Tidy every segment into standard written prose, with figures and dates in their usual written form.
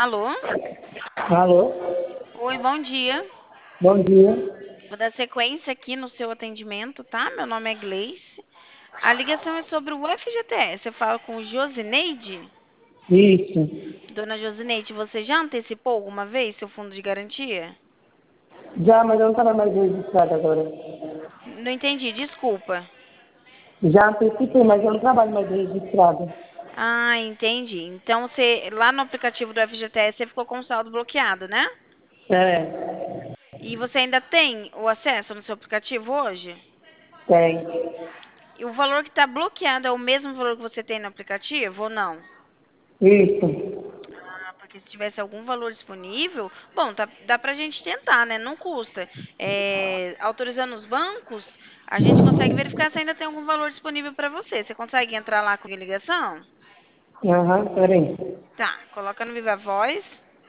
Alô? Alô, Oi, bom dia. bom dia. Vou dar sequência aqui no seu atendimento, tá? Meu nome é Gleice. A ligação é sobre o FGTS. Eu falo com Josineide. Isso. Dona Josineide, você já antecipou alguma vez seu fundo de garantia? Já, mas eu não estava mais registrada agora. Não entendi, desculpa. Já antecipei, mas eu não trabalho mais registrada. Ah, entendi. Então, você, lá no aplicativo do FGTS, você ficou com o saldo bloqueado, né? É, E você ainda tem o acesso no seu aplicativo hoje? tem. E o valor que está bloqueado é o mesmo valor que você tem no aplicativo ou não? Isso. Ah, porque se tivesse algum valor disponível, bom, dá pra gente tentar, né? Não custa. Autorizando os bancos, a gente consegue verificar se ainda tem algum valor disponível para você. Você consegue entrar lá com a ligação? Aham, peraí. Tá, coloca no Viva Voz.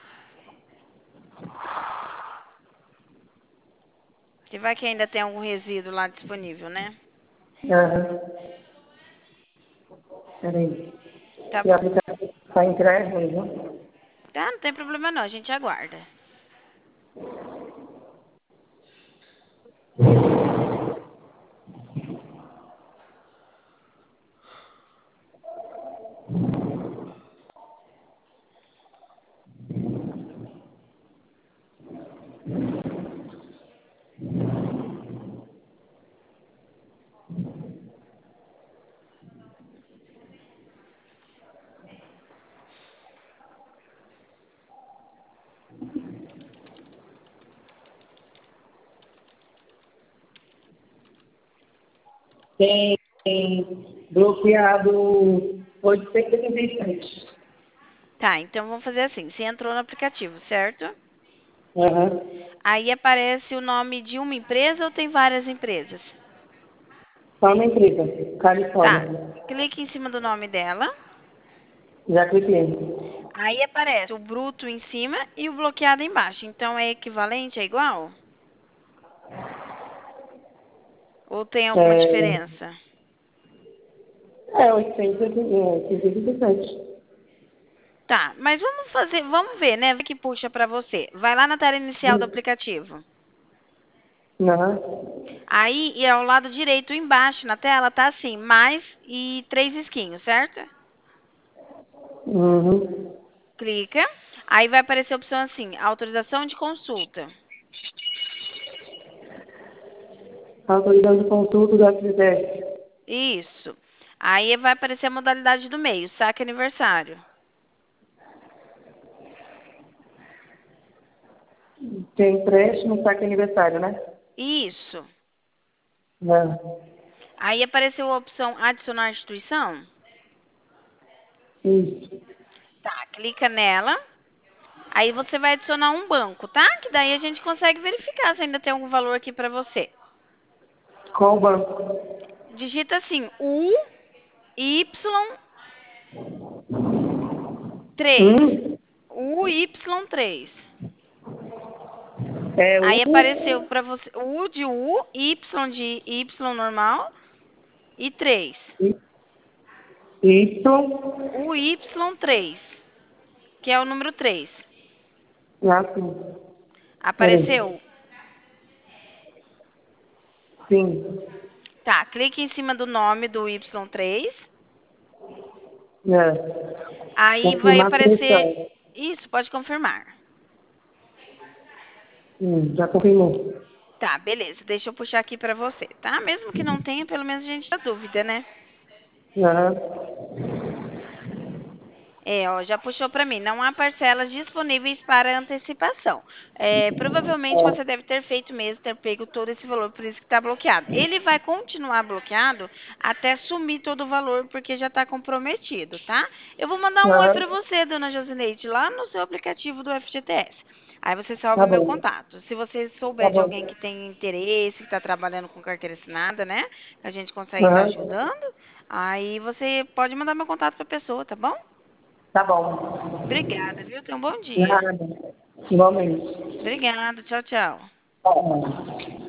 Que vai que ainda tem algum resíduo lá disponível, né? Aham, peraí. Tá E a bom. aplicação para entrar é ruim, viu? Tá, não tem problema não, a gente aguarda. Tem bloqueado 877. Tá, então vamos fazer assim. Você entrou no aplicativo, certo? Aham. Aí aparece o nome de uma empresa ou tem várias empresas? Só uma empresa, Tá, Califórnia. clique em cima do nome dela. Já cliquei. Aí aparece o bruto em cima e o bloqueado embaixo. Então é equivalente, é igual? Ou tem alguma É, diferença? 877. Tá, mas vamos fazer, vamos ver, né? Ver que puxa pra você. Vai lá na tela inicial do aplicativo. Aham. Aí, e ao lado direito, embaixo na tela, tá assim, mais e 3 risquinhos, certo? Uhum. Clica. Aí vai aparecer a opção assim, autorização de consulta. Autorizando consulta do FGTS. Isso. Aí vai aparecer a modalidade do meio, saque aniversário. Tem empréstimo, saque aniversário, né? Isso. Não. Aí apareceu a opção adicionar instituição. Isso. Tá, clica nela. Aí você vai adicionar um banco, tá? Que daí a gente consegue verificar se ainda tem algum valor aqui pra você. Qual banco? Digita assim, UY3. Hum? UY3. É Aí o apareceu pra você U de U, Y de Y normal e 3. Y. UY3, que é o número 3. Assim. Peraí. Apareceu? Sim. Tá, clique em cima do nome do Y3. É. Aí vai Confirmar a aparecer. seleção. Isso, pode confirmar. Já confirmou. Tá, beleza. Deixa eu puxar aqui pra você, tá? Mesmo que não tenha, pelo menos a gente tá dúvida, né? Aham. Ó, já puxou para mim. Não há parcelas disponíveis para antecipação. Provavelmente você deve ter feito mesmo, ter pego todo esse valor, por isso que está bloqueado. Ele vai continuar bloqueado até sumir todo o valor, porque já está comprometido, tá? Eu vou mandar um oi Aham. para você, dona Josineide, lá no seu aplicativo do FGTS. Aí você salva Tá meu bom. contato. Se você Tá souber de alguém bom. que tem interesse, que está trabalhando com carteira assinada, né? Que a gente consegue estar Aham. ajudando, aí você pode mandar meu contato para a pessoa, tá bom? Tá bom. Obrigada, viu? Tenha um bom dia. Nada. Igualmente. Obrigada. Tchau, tchau. Tá bom.